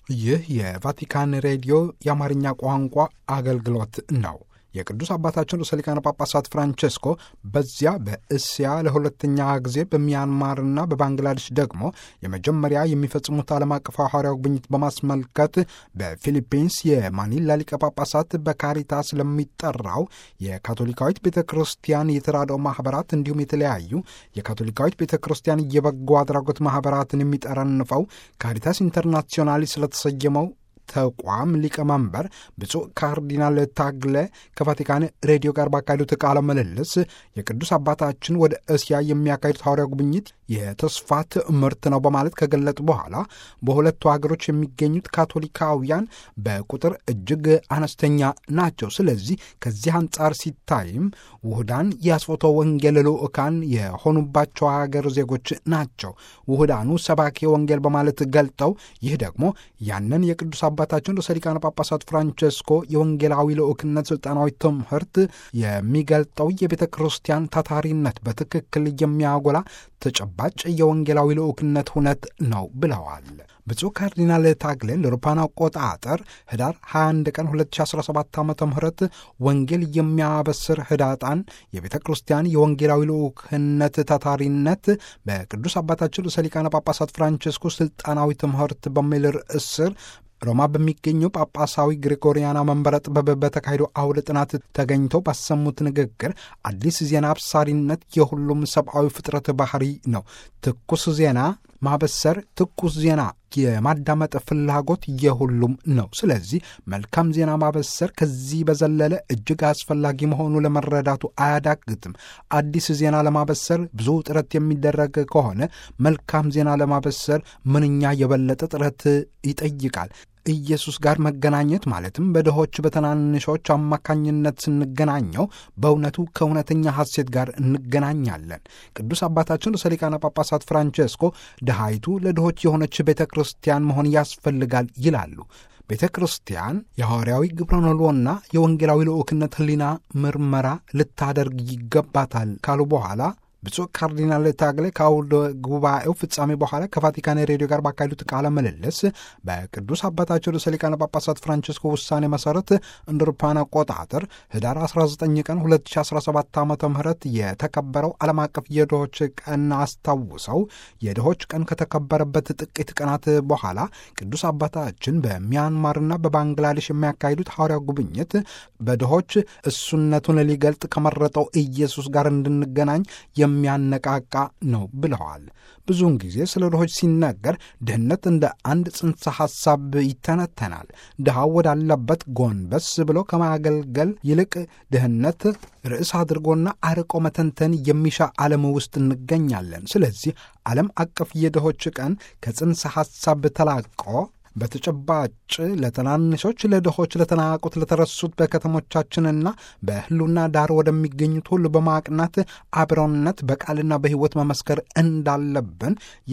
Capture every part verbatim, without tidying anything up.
ይህ የቫቲካን ሬዲዮ የአማርኛ ቋንቋ አገልግሎት ነው። የቅዱስ አባታችን ርዕሰ ሊቃነ ጳጳሳት ፍራንቼስኮ በዚያ በእስያ ለሁለተኛ ጊዜ በሚያንማርና በባንግላዴሽ ደግሞ የመጀመሪያ የሚፈጽሙት ዓለም አቀፍ ሐዋርያዊ ጉብኝት በማስመልከት በፊሊፒንስ የማኒላ ሊቀ ጳጳሳት በካሪታስ ለሚጠራው የካቶሊካዊት ቤተ ክርስቲያን የተራድኦ ማኅበራት እንዲሁም የተለያዩ የካቶሊካዊት ቤተ ክርስቲያን የበጎ አድራጎት ማኅበራትን የሚጠረንፈው ካሪታስ ኢንተርናሲዮናሊ ስለተሰየመው ተቋም ሊቀመንበር ብፁዕ ካርዲናል ታግለ ከቫቲካን ሬዲዮ ጋር ባካሄዱት ቃለ ምልልስ የቅዱስ አባታችን ወደ እስያ የሚያካሂዱት ሐዋርያዊ ጉብኝት የተስፋ ትምህርት ነው በማለት ከገለጡ በኋላ በሁለቱ ሀገሮች የሚገኙት ካቶሊካውያን በቁጥር እጅግ አነስተኛ ናቸው። ስለዚህ ከዚህ አንጻር ሲታይም ውህዳን የአስፎቶ ወንጌል ልዑካን የሆኑባቸው ሀገር ዜጎች ናቸው። ውህዳኑ ሰባኪ ወንጌል በማለት ገልጠው ይህ ደግሞ ያንን የቅዱስ አባታችን ርዕሰ ሊቃነ ጳጳሳት ፍራንቼስኮ የወንጌላዊ ልዑክነት ሥልጣናዊ ትምህርት የሚገልጠው የቤተ ክርስቲያን ታታሪነት በትክክል የሚያጎላ ተጨባጭ የወንጌላዊ ልዑክነት ሁነት ነው ብለዋል። ብፁዕ ካርዲናል ታግሌን ለአውሮፓውያን አቆጣጠር ህዳር ሃያ አንድ ቀን ሁለት ሺህ አስራ ሰባት ዓመተ ምህረት ወንጌል የሚያበስር ህዳጣን የቤተ ክርስቲያን የወንጌላዊ ልዑክነት ታታሪነት በቅዱስ አባታችን ርዕሰ ሊቃነ ጳጳሳት ፍራንቼስኮ ሥልጣናዊ ትምህርት በሚል ርዕስ ስር ሮማ በሚገኘው ጳጳሳዊ ግሪጎሪያና መንበረ ጥበብ በተካሄደው አውደ ጥናት ተገኝተው ባሰሙት ንግግር አዲስ ዜና አብሳሪነት የሁሉም ሰብአዊ ፍጥረት ባህሪ ነው። ትኩስ ዜና ማበሰር፣ ትኩስ ዜና የማዳመጥ ፍላጎት የሁሉም ነው። ስለዚህ መልካም ዜና ማበሰር ከዚህ በዘለለ እጅግ አስፈላጊ መሆኑ ለመረዳቱ አያዳግትም። አዲስ ዜና ለማበሰር ብዙ ጥረት የሚደረግ ከሆነ መልካም ዜና ለማበሰር ምንኛ የበለጠ ጥረት ይጠይቃል። ኢየሱስ ጋር መገናኘት ማለትም በድሆች በትናንሾች አማካኝነት ስንገናኘው በእውነቱ ከእውነተኛ ሐሴት ጋር እንገናኛለን። ቅዱስ አባታችን ርዕሰ ሊቃነ ጳጳሳት ፍራንቼስኮ ድሃይቱ ለድሆች የሆነች ቤተ ክርስቲያን መሆን ያስፈልጋል ይላሉ። ቤተ ክርስቲያን የሐዋርያዊ ግብረ ነሎና የወንጌላዊ ልዑክነት ሕሊና ምርመራ ልታደርግ ይገባታል ካሉ በኋላ ብፁዕ ካርዲናል ታግሌ ከአውደ ጉባኤው ፍጻሜ በኋላ ከቫቲካን ሬዲዮ ጋር ባካሄዱት ቃለ ምልልስ በቅዱስ አባታቸው ርዕሰ ሊቃነ ጳጳሳት ፍራንቼስኮ ውሳኔ መሠረት እንደ አውሮፓውያን አቆጣጠር ህዳር አስራ ዘጠኝ ቀን ሁለት ሺህ አስራ ሰባት ዓመተ ምህረት የተከበረው ዓለም አቀፍ የድሆች ቀን አስታውሰው የድሆች ቀን ከተከበረበት ጥቂት ቀናት በኋላ ቅዱስ አባታችን በሚያንማርና በባንግላዴሽ የሚያካሂዱት ሐዋርያዊ ጉብኝት በድሆች እሱነቱን ሊገልጥ ከመረጠው ኢየሱስ ጋር እንድንገናኝ የሚያነቃቃ ነው ብለዋል። ብዙውን ጊዜ ስለ ድሆች ሲነገር ድህነት እንደ አንድ ጽንሰ ሐሳብ ይተነተናል። ድሃው ወዳለበት ጎንበስ ብሎ ከማገልገል ይልቅ ድህነት ርዕስ አድርጎና አርቆ መተንተን የሚሻ ዓለም ውስጥ እንገኛለን። ስለዚህ ዓለም አቀፍ የድሆች ቀን ከጽንሰ ሐሳብ ተላቆ በተጨባጭ ለትናንሾች፣ ለድሆች፣ ለተናቁት፣ ለተረሱት በከተሞቻችንና በህሉና ዳር ወደሚገኙት ሁሉ በማቅናት አብሮነት በቃልና በሕይወት መመስከር እንዳለብን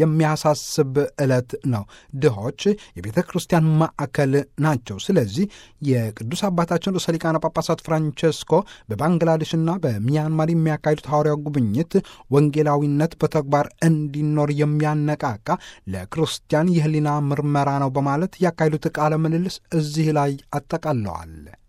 የሚያሳስብ ዕለት ነው። ድሆች የቤተ ክርስቲያን ማዕከል ናቸው። ስለዚህ የቅዱስ አባታችን ርዕሰ ሊቃነ ጳጳሳት ፍራንቼስኮ በባንግላዴሽና በሚያንማር የሚያካሂዱት ሐዋርያዊ ጉብኝት ወንጌላዊነት በተግባር እንዲኖር የሚያነቃቃ ለክርስቲያን የህሊና ምርመራ ነው በማለት ያካሄዱት ቃለ ምልልስ እዚህ ላይ አጠቃለዋል።